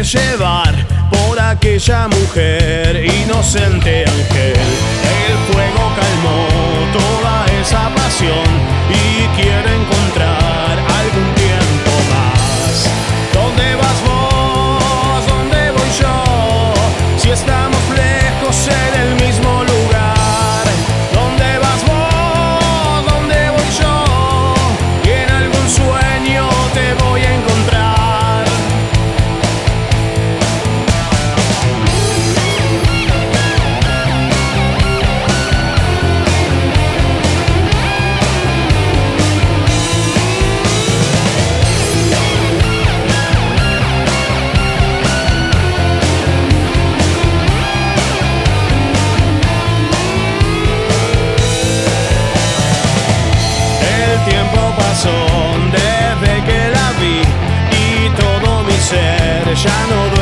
dejé llevar por aquella mujer, inocente ángel. El fuego calmó toda esa pasión y quiero encontrar algún tiempo más. ¿Dónde vas vos? ¿Dónde voy yo? Si estamos lejos en el mismo lugar. ¿Dónde vas vos? ¿Dónde voy yo? Y en algún sueño te voy a encontrar. El tiempo pasó desde que la vi y todo mi ser ya no duele.